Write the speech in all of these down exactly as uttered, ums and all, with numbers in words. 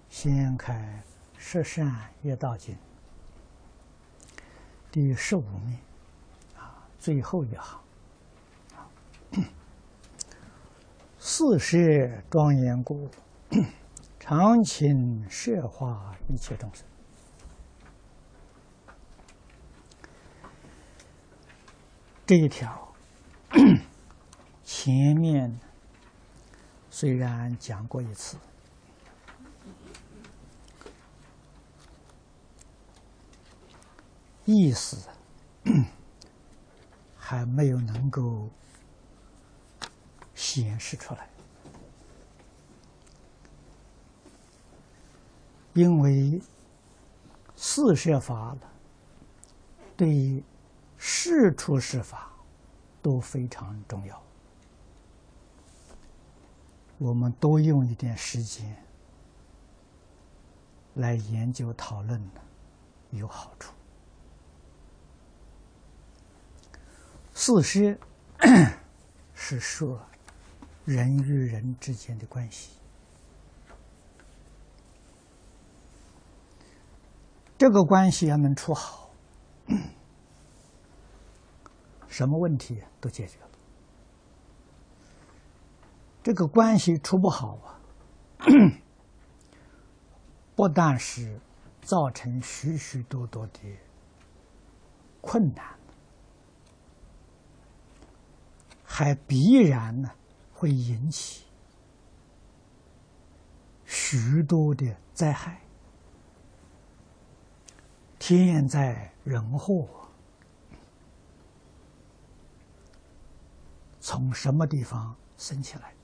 先开十善业道经第十五面啊，最后一行。四摄庄严故，常勤摄化一切众生。这一条前面虽然讲过一次，意思还没有能够显示出来，因为四摄法了，对世出世法都非常重要。我们多用一点时间来研究讨论呢，有好处。四摄是说人与人之间的关系，这个关系要能处好，什么问题都解决了。这个关系处不好啊，不但是造成许许多多的困难，还必然呢会引起许多的灾害，天灾人祸从什么地方生起来的？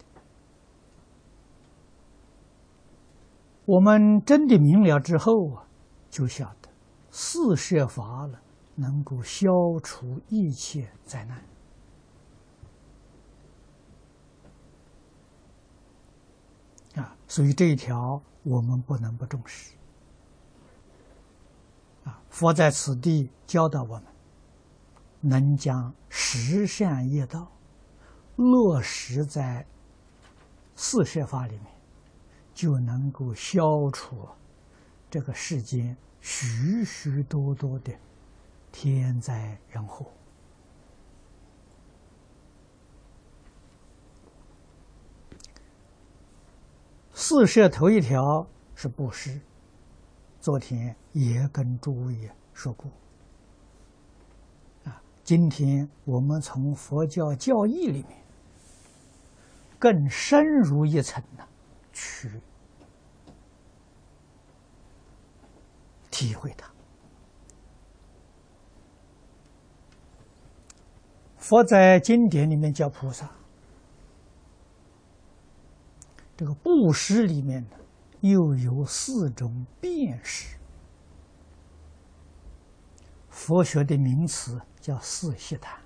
我们真的明了之后啊，就晓得四摄法了能够消除一切灾难。啊，所以这一条我们不能不重视。啊，佛在此地教导我们，能将十善业道落实在四摄法里面，就能够消除这个世间许许多多的天灾人祸。四摄头一条是布施，昨天也跟诸位说过。啊，今天我们从佛教教义里面更深入一层呢，去体会它。佛在经典里面叫菩萨，这个布施里面呢，又有四种变施。佛学的名词叫四悉檀。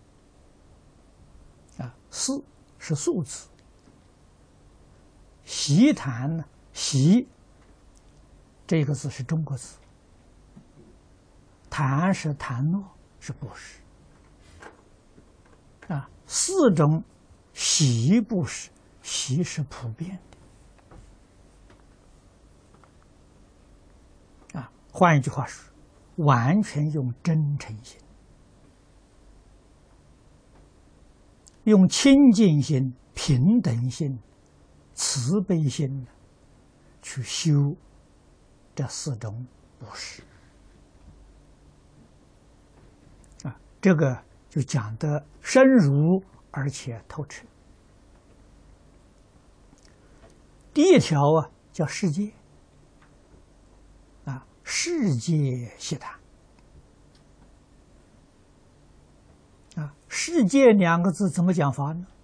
啊，四是数字，悉檀呢，悉这个字是中国字，檀是檀诺，是布施。啊，四种悉布施，悉是普遍的。啊，换一句话说，完全用真诚心，用清净心、平等心、慈悲心去修这四种布施。啊，这个就讲得深入而且透彻。第一条啊，叫世界。啊，世界悉檀。啊，世界两个字怎么讲法呢？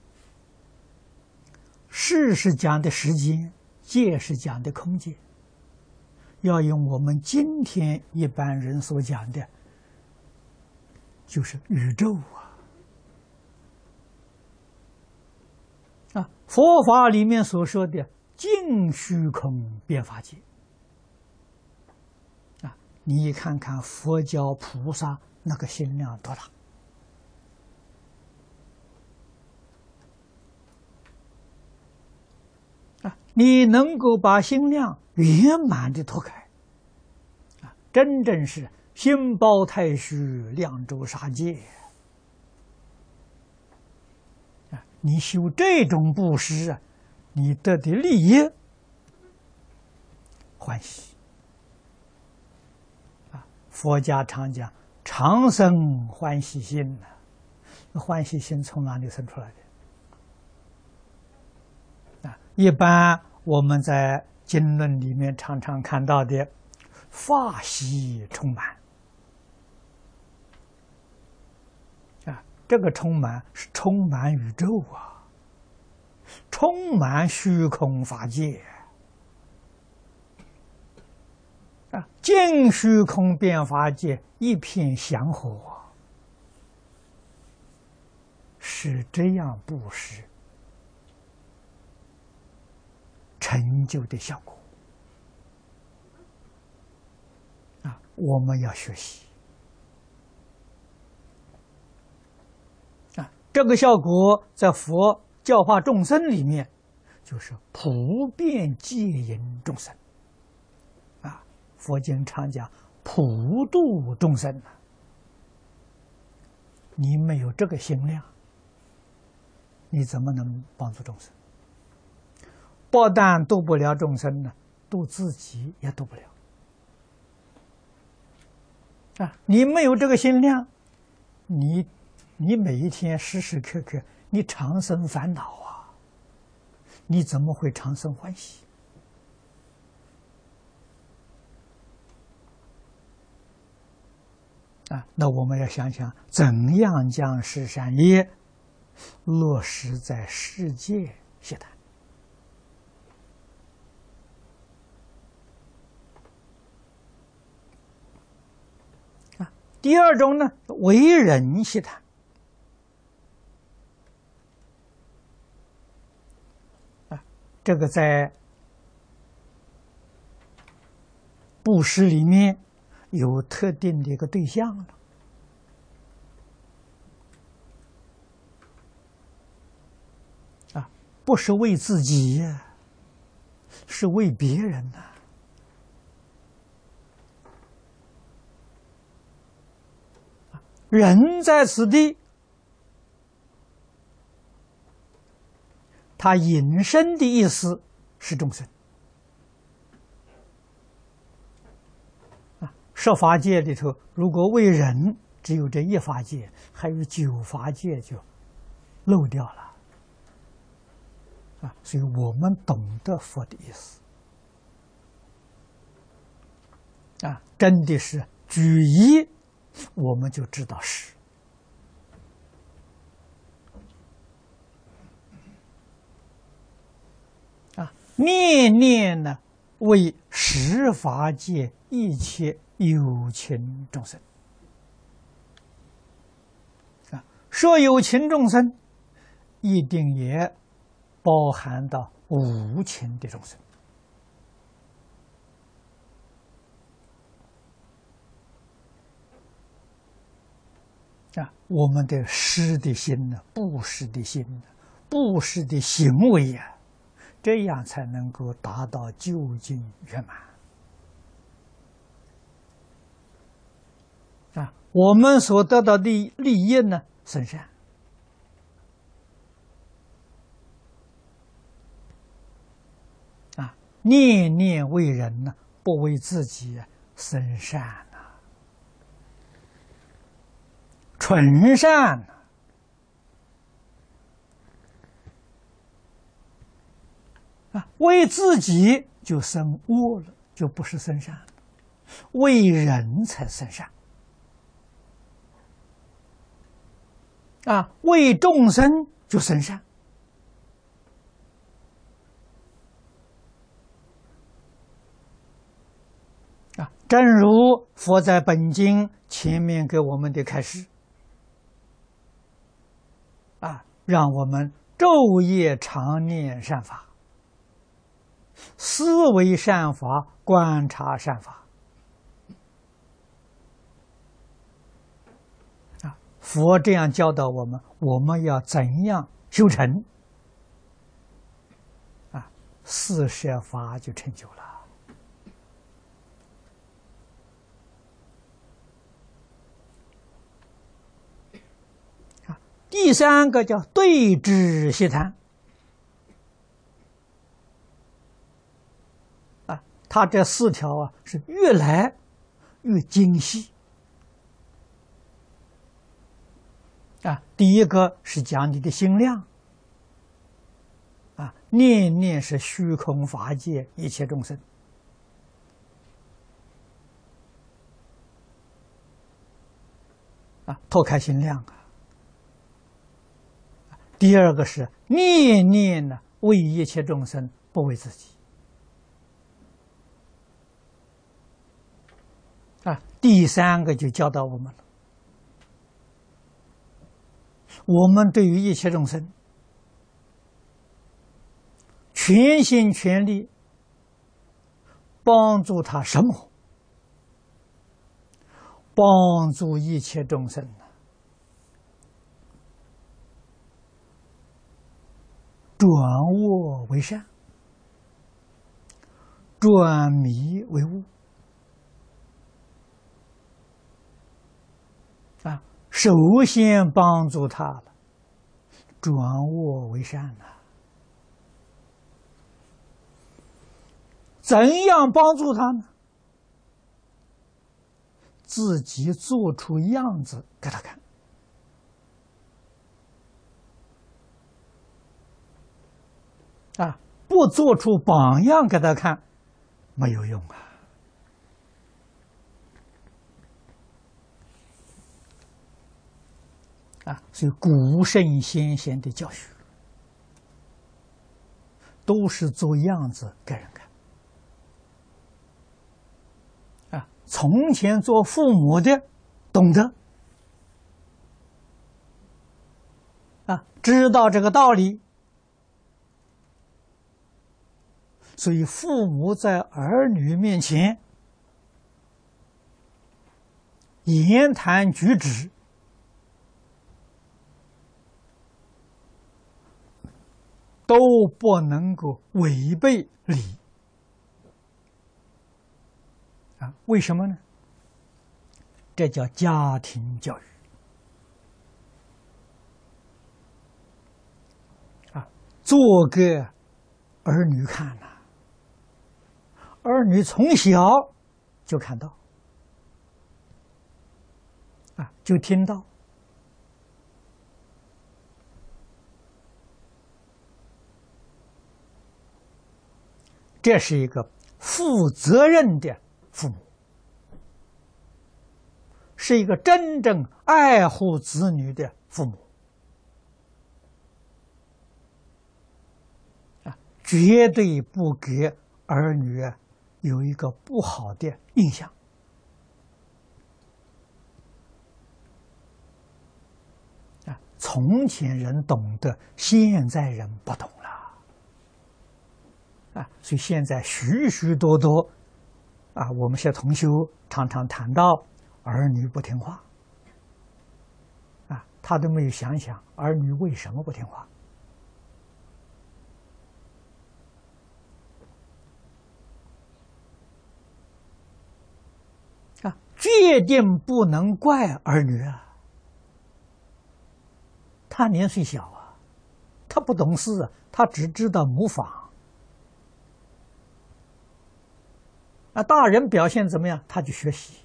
世是讲的时间，界是讲的空间。要用我们今天一般人所讲的，就是宇宙啊。啊，佛法里面所说的净虚空变法界。啊，你看看佛教菩萨那个心量多大。 你能够把心量圆满的脱开，啊，真正是心包太虚，量周杀戒。啊，你修这种布施啊，你得的利益欢喜。啊，佛家常讲常生欢喜心呐，那欢喜心从哪里生出来的？啊，一般我们在经论里面常常看到的法喜充满。啊，这个充满是充满宇宙啊，充满虚空法界啊，尽虚空变法界一片祥和，是这样布施成就的效果啊！我们要学习啊！这个效果在佛教化众生里面，就是普遍戒引众生啊！佛经常讲普度众生啊，你没有这个心量，你怎么能帮助众生？不但度不了众生呢，度自己也度不了啊！你没有这个心量，你你每一天时时刻刻你常生烦恼啊，你怎么会常生欢喜啊？那我们要想想，怎样将十善业落实在世界协谈。第二种呢，为人协谈啊，这个在布施里面有特定的一个对象了啊，不是为自己呀，是为别人呐。人在此地，他引申的意思是众生啊。十法界里头，如果为人只有这一法界，还有九法界就漏掉了啊。所以我们懂得佛的意思啊，真的是举一。我们就知道是啊，念念呢为十法界一切有情众生啊，说有情众生，一定也包含到无情的众生。啊，我们的施的心呢，布施的心呢，布施的行为呀、啊，这样才能够达到究竟圆满。啊，我们所得到的利益呢，甚善。啊，念念为人呢，不为自己，甚善。纯善啊，为自己就生恶了，就不是生善了；为人才生善啊，为众生就生善啊。正如佛在本经前面给我们的开示。啊，让我们昼夜常念善法，思维善法，观察善法。啊，佛这样教导我们，我们要怎样修成？啊， 四摄法就成就了。啊，第三个叫对治习谈。啊，他这四条啊是越来越精细。啊，第一个是讲你的心量。啊，念念是虚空法界一切众生。啊，拓开心量啊。第二个是念念呢为一切众生，不为自己。啊，第三个就教导我们了，我们对于一切众生，全心全力帮助他什么？帮助一切众生转恶为善，转迷为悟。啊，首先帮助他了，转恶为善了。怎样帮助他呢？自己做出样子给他看。啊，不做出榜样给他看，没有用啊。啊，所以古圣先贤的教学，都是做样子给人看。啊，从前做父母的懂得，啊，知道这个道理。所以父母在儿女面前言谈举止都不能够违背礼。啊，为什么呢？这叫家庭教育。啊，做给儿女看呐。儿女从小就看到，啊，就听到，这是一个负责任的父母，是一个真正爱护子女的父母，啊，绝对不给儿女有一个不好的印象。啊，从前人懂得，现在人不懂了。啊，所以现在许许多多，啊，我们些同修常常谈到儿女不听话，啊，他都没有想想儿女为什么不听话。啊，决定不能怪儿女啊，他年岁小啊，他不懂事啊，他只知道模仿。啊，大人表现怎么样，他就学习。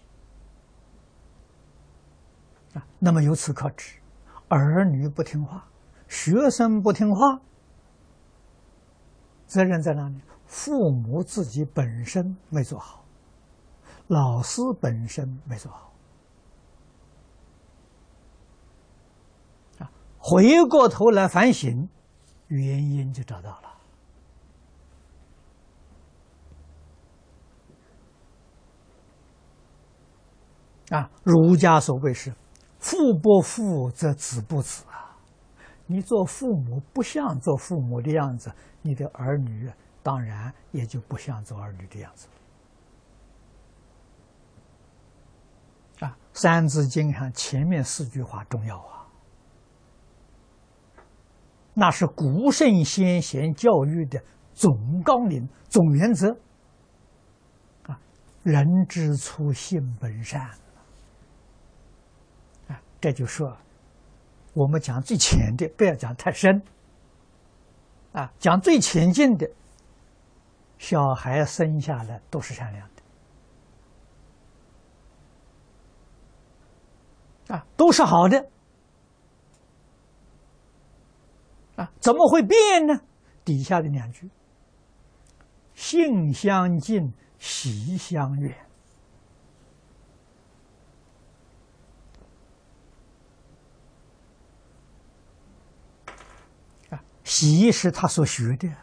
啊，那么由此可知，儿女不听话，学生不听话，责任在哪里？父母自己本身没做好。老师本身没做好，啊，回过头来反省，原因就找到了。啊，儒家所谓是“父不父，则子不子”啊，你做父母不像做父母的样子，你的儿女当然也就不像做儿女的样子。啊，《三字经》上前面四句话重要啊，那是古圣先贤教育的总纲领、总原则啊，人之初，性本善啊，这就说我们讲最浅的，不要讲太深啊，讲最浅近的，小孩生下来都是善良的啊，都是好的啊，怎么会变呢？底下的两句：性相近，习相远。啊，习是他所学的，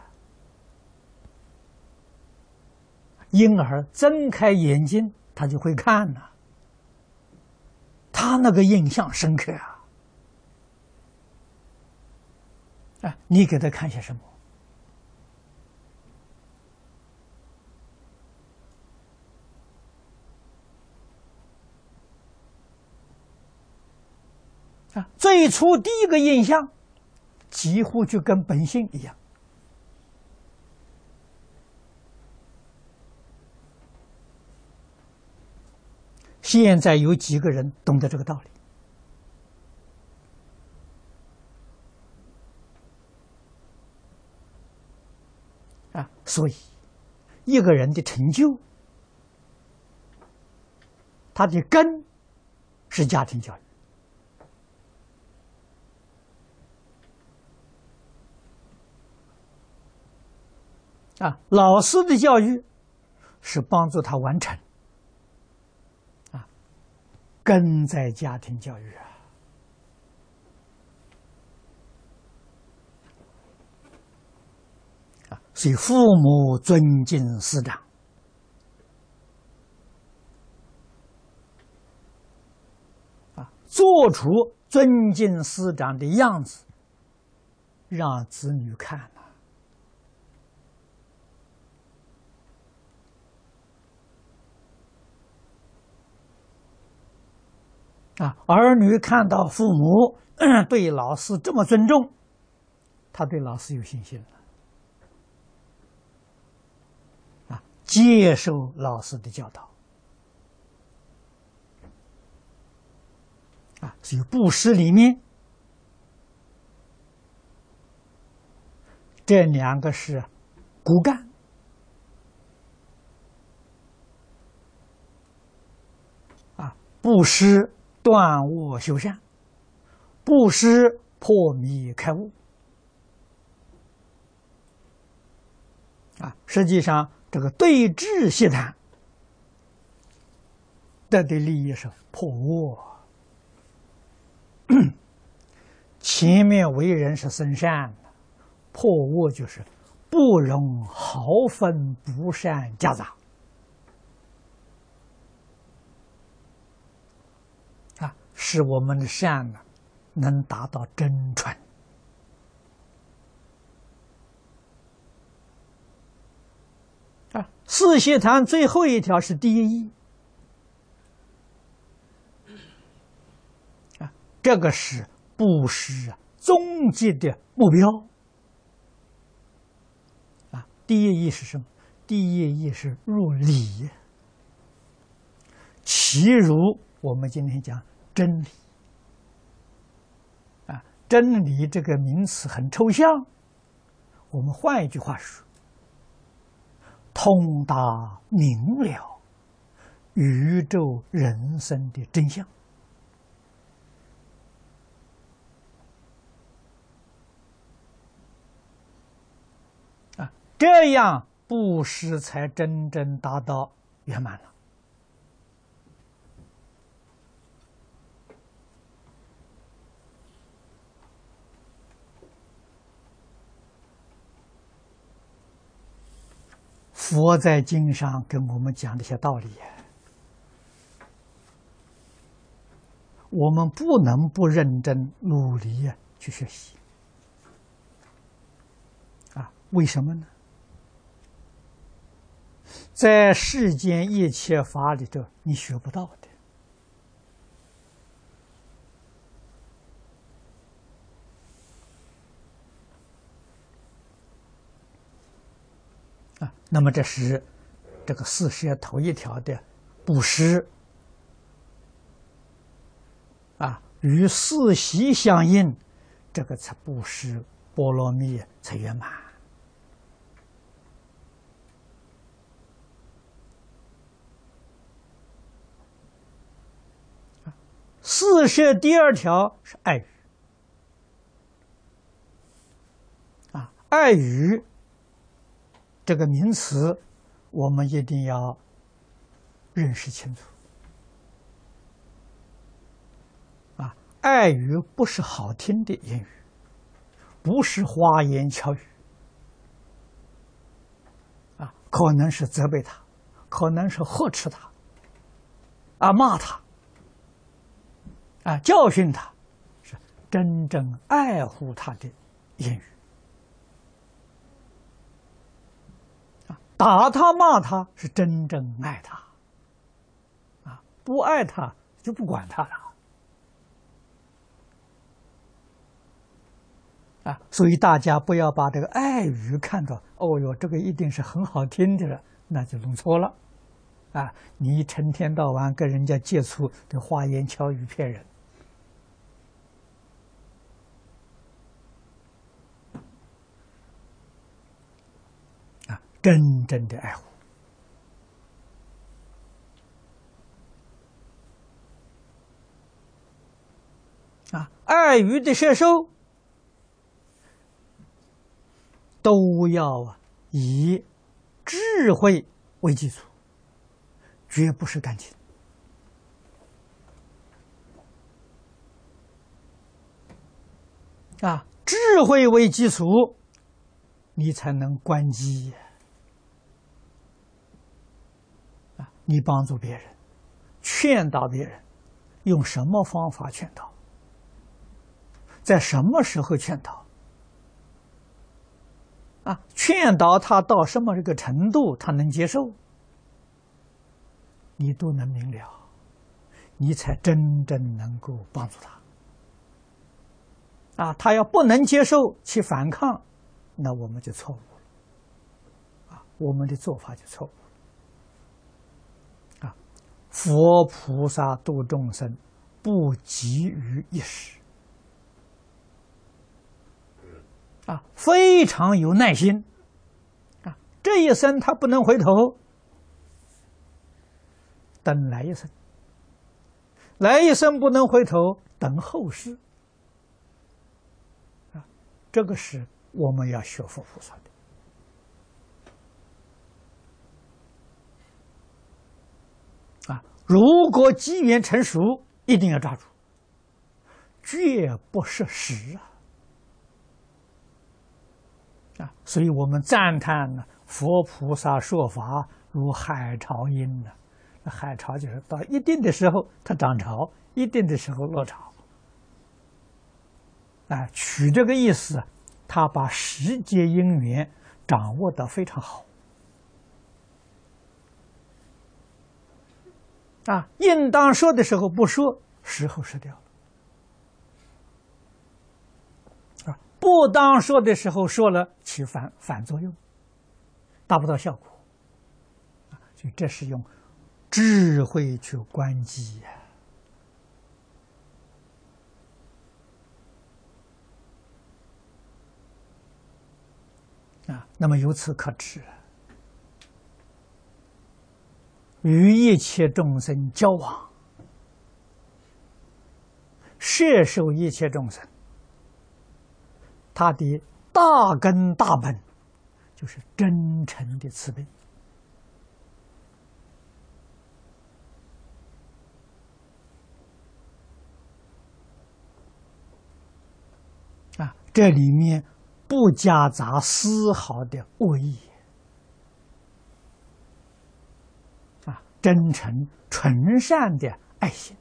婴儿睁开眼睛，他就会看了，他那个印象深刻啊！啊，你给他看些什么？啊，最初第一个印象，几乎就跟本性一样。现在有几个人懂得这个道理？啊，所以一个人的成就，他的根是家庭教育。啊，老师的教育是帮助他完成，啊，根在家庭教育啊。啊，所以父母尊敬师长，啊，做出尊敬师长的样子，让子女看了。啊，儿女看到父母对老师这么尊重，他对老师有信心了，啊，接受老师的教导，啊，所以布施里面这两个是骨干，啊，布施断恶修善，布施破迷开悟。啊，实际上这个对治协谈得的利益是破恶。前面为人是生善，破恶就是不容毫分不善夹杂。啊，使我们的善呢，能达到真纯。啊，四协谈最后一条是第一义。啊，这个是布施啊终极的目标。啊，第一义是什么？第一义是入理。其如我们今天讲真理。啊，真理这个名词很抽象，我们换一句话说，通达明了宇宙人生的真相。啊，这样布施才真正达到圆满了。佛在经上跟我们讲这些道理，我们不能不认真努力去学习。啊，为什么呢？在世间一切法里头，你学不到的。 那么这是这个四摄头一条的布施啊，与四喜相应，这个才布施波罗蜜才圆满。四摄第二条是爱语啊，爱语这个名词，我们一定要认识清楚啊。爱语不是好听的言语，不是花言巧语啊，可能是责备他，可能是呵斥他，啊，骂他。啊，教训他，是真正爱护他的言语；啊，打他骂他是真正爱他；啊，不爱他就不管他了。啊，所以大家不要把这个爱语看作哦哟，这个一定是很好听的了，那就弄错了。啊，你成天到晚跟人家接触的花言巧语骗人。真正的爱护啊，爱语的摄受都要以智慧为基础，绝不是感情啊，智慧为基础，你才能观机。你帮助别人，劝导别人，用什么方法劝导？在什么时候劝导？啊，劝导他到什么这个程度，他能接受，你都能明了，你才真正能够帮助他。啊，他要不能接受其反抗，那我们就错误了。啊，我们的做法就错误。佛菩萨度众生，不急于一时，啊，非常有耐心，啊，这一生他不能回头，等来一生，来一生不能回头，等后世，啊，这个是我们要学佛菩萨的。如果机缘成熟，一定要抓住，绝不失时啊！啊，所以我们赞叹呢，佛菩萨说法如海潮音呢。海潮就是到一定的时候它涨潮，一定的时候落潮。啊，取这个意思，他把时节因缘掌握得非常好。啊，应当说的时候不说，时候失掉了；啊，不当说的时候说了，起反反作用，达不到效果。啊，所以这是用智慧去观机呀。啊，那么由此可知，与一切众生交往，摄受一切众生，他的大根大本就是真诚的慈悲。啊，这里面不夹杂丝毫的恶意。真诚纯善的爱心，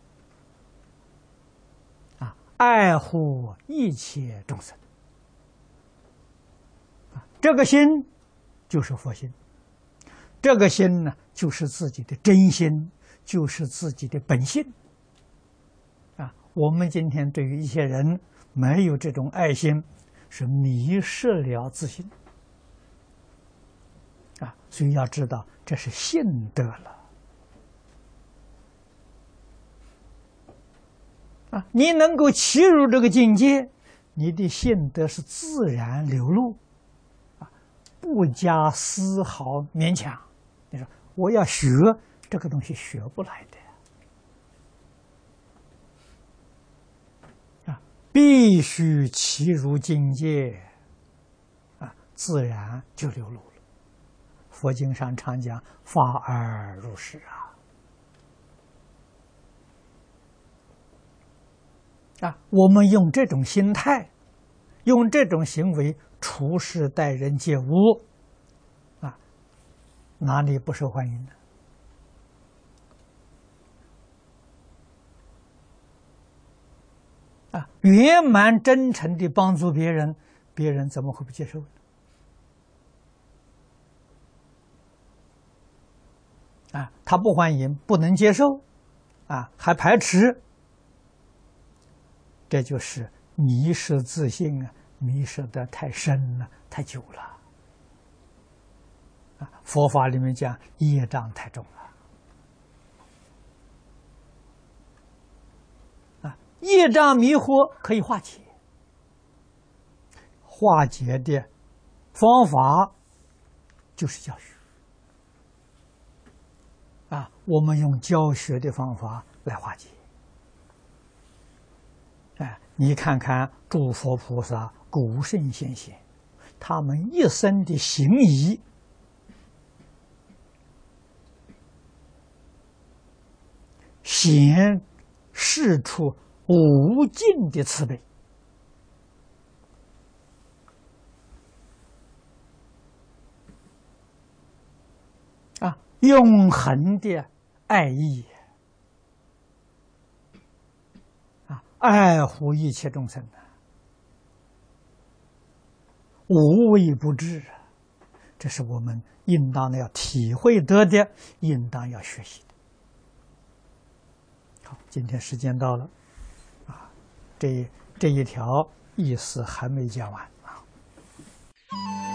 啊，爱护一切众生，啊，这个心就是佛心，这个心呢，就是自己的真心，就是自己的本性，啊，我们今天对于一些人没有这种爱心，是迷失了自心，啊， 所以要知道这是信德了啊！你能够契入这个境界，你的信德是自然流露啊，不加丝毫勉强。你说我要学这个东西，学不来的啊，必须契入境界啊，自然就流露了。佛经上常讲“发而入实”啊，啊，我们用这种心态，用这种行为处事待人接物，啊，哪里不受欢迎呢？啊，圆满真诚地帮助别人，别人怎么会不接受呢？啊，他不欢迎，不能接受，啊，还排斥，这就是迷失自信啊，迷失得太深了，太久了。啊，佛法里面讲业障太重了。啊，业障迷惑可以化解，化解的方法就是教学。啊，我们用教学的方法来化解。哎，你看看诸佛菩萨、古圣先贤，他们一生的行仪，显示出无尽的慈悲。啊，永恒的爱意啊，爱护一切众生的，无微不至啊，这是我们应当要体会得的，应当要学习的。好，今天时间到了啊，这这一条意思还没讲完啊。